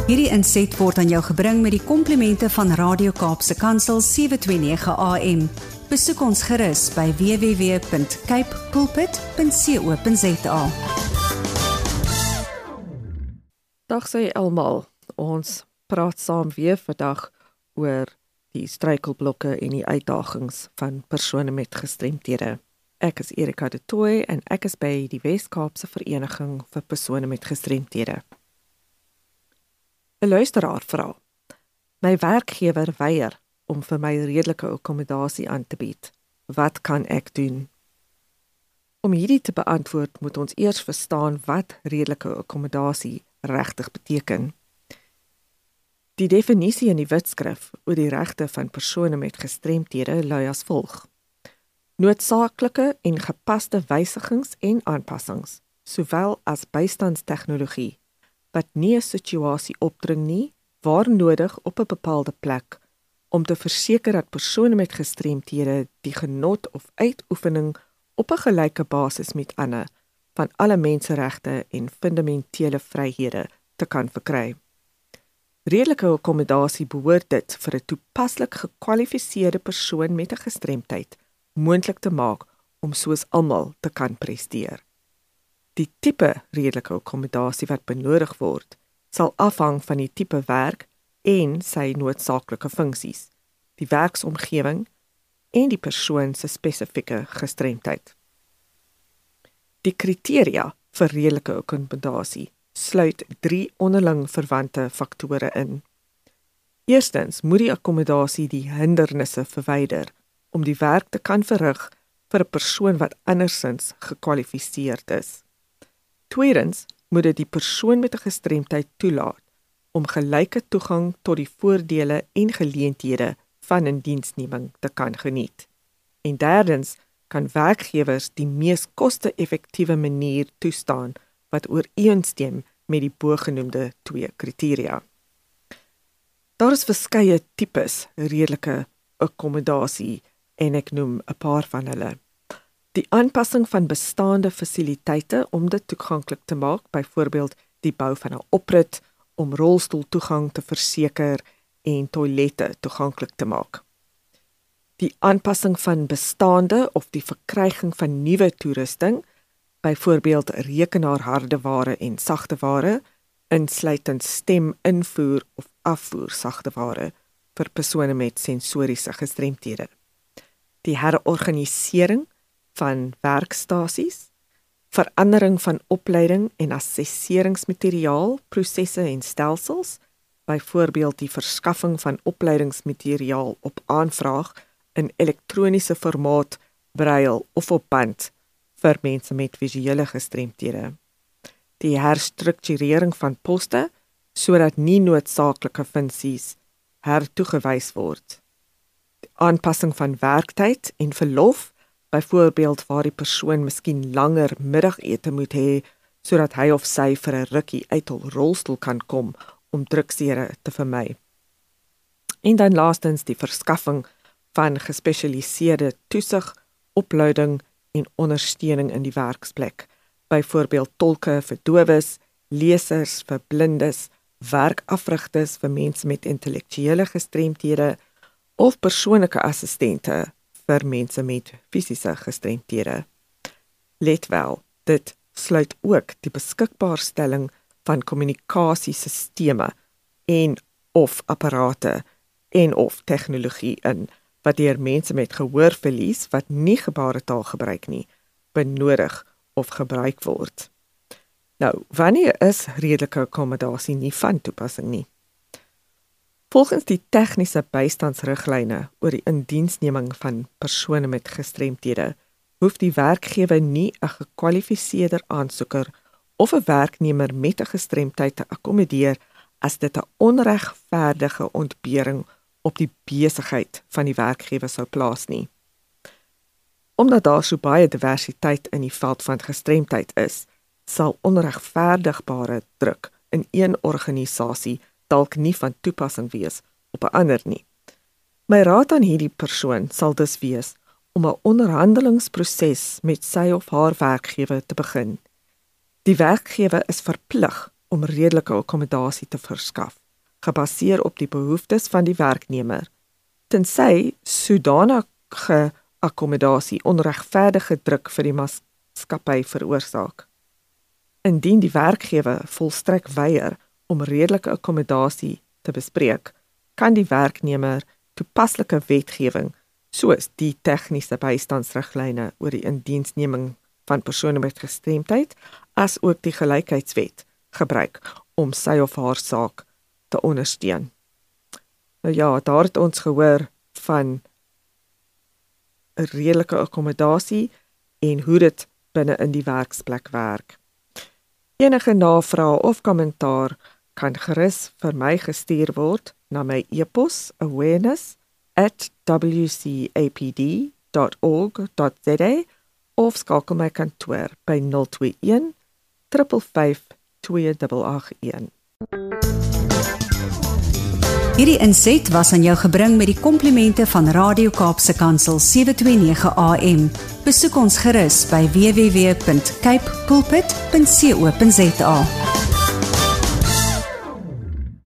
Hierdie inset word aan jou gebring met die komplimente van Radio Kaapse Kansel 729 AM. Besoek ons gerus by www.cape pulpit.co.za. Dag sê almal, ons praat saam weer vandag oor die struikelblokke en die uitdagings van persone met gestremthede. Ek is Erika de Tooy en ek is by die Wes-Kaapse Vereniging vir persone met gestremthede. 'n Luisteraar vra: my werkgewer weier om vir my redelike akkommodasie aan te bied. Wat kan ek doen? Om hierdie te beantwoord, moet ons eers verstaan wat redelike akkommodasie regtig beteken. Die definisie in die Wetskrif oor die regte van persone met gestremthede lui as volg: noodsaaklike en gepaste wysigings en aanpassings, sowel as bystandstegnologie, wat nie 'n situasie opdring nie, waar nodig op 'n bepaalde plek, om te verseker dat persone met gestremthede die genot of uitoefening op 'n gelyke basis met ander van alle menseregte en fundamentele vryhede te kan verkry. Redelike akkommodasie behoort dit vir 'n toepaslik gekwalifiseerde persoon met 'n gestremdheid moontlik te maak om soos almal te kan presteer. Die tipe redelike akkommodasie wat benodig word, sal afhang van die tipe werk en sy noodsaaklike funksies, die werksomgewing en die persoon se spesifieke gestremdheid. Die kriteria vir redelike akkommodasie sluit 3 onderling verwante faktore in. Eerstens moet die akkommodasie die hindernisse verwyder om die werk te kan verrig vir 'n persoon wat andersins gekwalifiseerd is. Tweedens moet dit die persoon met 'n gestremdheid toelaat om gelyke toegang tot die voordele en geleenthede van 'n diensneming te kan geniet. En derdens kan werkgewers die mees koste-effektiewe manier toestaan wat ooreenstem met die bogenoemde 2 kriteria. Daar is verskeie tipes redelike akkommodasie en ek noem 'n paar van hulle. Die aanpassing van bestaande fasiliteite om dit toeganklik te maak, byvoorbeeld die bou van 'n oprit om rolstoeltoegang te verseker en toilette toeganklik te maak. Die aanpassing van bestaande of die verkryging van nuwe toerusting, byvoorbeeld rekenaarhardeware en sagteware, insluitend stem-invoer of afvoer sagteware vir persone met sensoriese gestremthede. Die herorganisering van werkstasies, verandering van opleiding en assesseringsmateriaal, prosesse en stelsels, byvoorbeeld die verskaffing van opleidingsmateriaal op aanvraag in elektroniese formaat, braille of op band vir mense met visuele gestremthede. Die herstrukturering van poste sodat nie noodsaaklike funksies hertoegewys word. Die aanpassing van werktyd en verlof, byvoorbeeld waar die persoon miskien langer middagete moet hê sodat hy of sy vir 'n rukkie uit hul rolstoel kan kom om druksere te vermy. En dan laastens die verskaffing van gespesialiseerde toesig, opleiding en ondersteuning in die werksplek, byvoorbeeld tolke vir dowes, lesers vir blindes, werkafrigters vir mense met intellektuele gestremthede of persoonlike assistente vir mense met fisiese gestremthede. Let wel, dit sluit ook die beskikbaarstelling van kommunikasiesisteme en of apparate en of tegnologie in, wat deur mense met gehoorverlies wat nie gebaretaal gebruik nie, benodig of gebruik word. Nou, wanneer is redelike akkommodasie nie van toepassing nie? Volgens die tegniese bystandsriglyne oor die indiensneming van persone met gestremthede, hoef die werkgewer nie 'n gekwalifiseerde aansoeker of 'n werknemer met 'n gestremdheid te akkommodeer as dit 'n onregverdige ontbering op die besigheid van die werkgewer sou plaas nie. Omdat daar so baie diversiteit in die veld van gestremdheid is, sal onregverdigbare druk in een organisasie dalk nie van toepassing wees op 'n ander nie. My raad aan hierdie persoon sal dus wees om 'n onderhandelingsproses met sy of haar werkgewer te begin. Die werkgewer is verplig om redelike akkommodasie te verskaf, gebaseer op die behoeftes van die werknemer, tensy sodanige akkommodasie onregverdige druk vir die maatskappy veroorsaak. Indien die werkgewer volstrek weier om redelike akkommodasie te bespreek, kan die werknemer toepaslike wetgewing, soos die tegniese bystandsriglyne oor die indiensneming van persone met gestremdheid, as ook die gelykheidswet gebruik om sy of haar saak te ondersteun. Nou ja, daar het ons gehoor van 'n redelike akkommodasie en hoe dit binne in die werksplek werk. Enige navrae of kommentaar kan gerus vir my gestuur word na my e-pos awareness@wcapd.org.za of skakel my kantoor by 021 555 2881. Hierdie inset was aan jou gebring met die komplimente van Radio Kaapse Kansel 729 AM. Besoek ons gerus by www.cape pulpit.co.za.